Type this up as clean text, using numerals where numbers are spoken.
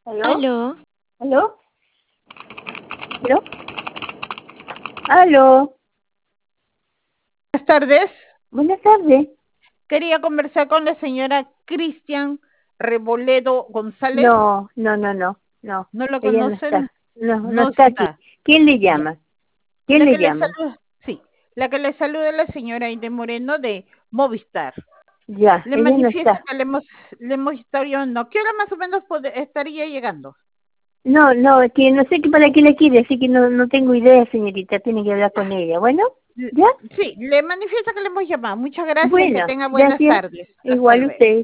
¿Aló? Aló, ¿Aló? ¿Aló? ¿Aló? Buenas tardes. Buenas tardes. Quería conversar con la señora Cristian Reboledo González. No. ¿No lo Ella no está. conocen? No está aquí. ¿Quién le Ya. llama? ¿Quién La le que le llama? saluda, sí, la que le saluda es la señora Aide Moreno de Movistar. Ya, Le ella no manifiesta está. que le hemos estado llamando. ¿Qué hora más o menos estaría llegando? No, que no sé qué para qué le quiere, así que no tengo idea, señorita. Tiene que hablar con ella. ¿Bueno? ¿Ya? Sí, le manifiesta que le hemos llamado. Muchas gracias, que Bueno, tenga buenas gracias. tardes. Hasta Igual luego. usted.